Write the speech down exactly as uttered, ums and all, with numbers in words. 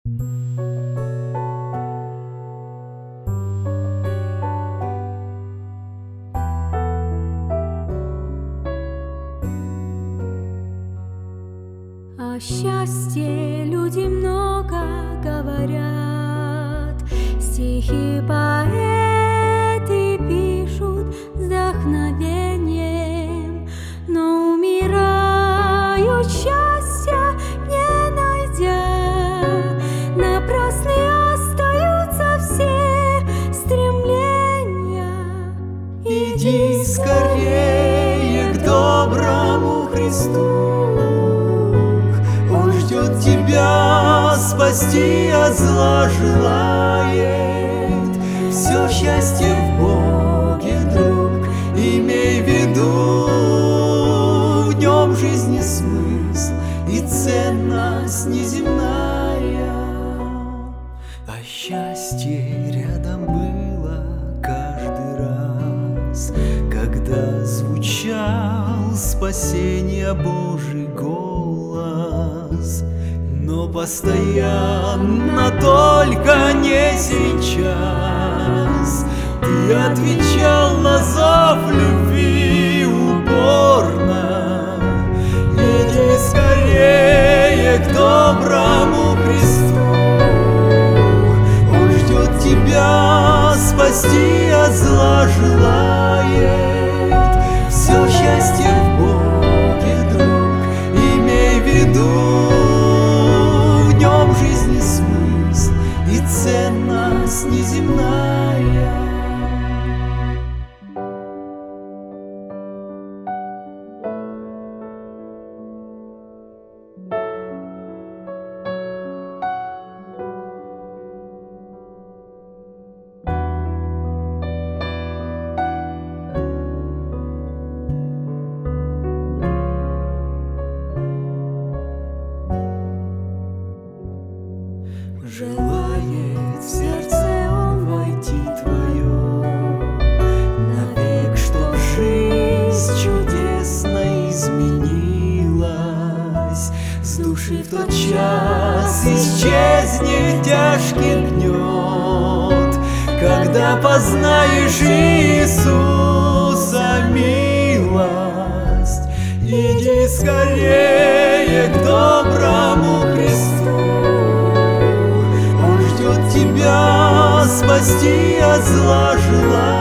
О счастье люди много говорят, стихи поэты пишут с вдохновением, но умирают счастья не найдя, напрасны остаются все стремления. Иди скорее к доброму Христу, тебя спасти от зла желает. Все счастье в Боге, друг, имей в виду, в нем жизни смысл и ценность неземная. А счастье рядом было каждый раз, когда звучал спасение Божий голос. Но постоянно, только не сейчас, ты отвечал на зов любви упорно. Иди скорее к доброму Христу, Он ждет тебя, спасти от зла желает. Все счастье в Боге, друг, имей в виду, жизни смысл и ценность неземная. Желает в сердце Он войти твое, навек, чтоб жизнь чудесно изменилась. С души в тот час исчезнет тяжкий гнет, когда познаешь Иисуса милость. Иди скорее к доброму Христу, тебя спасти от зла желает.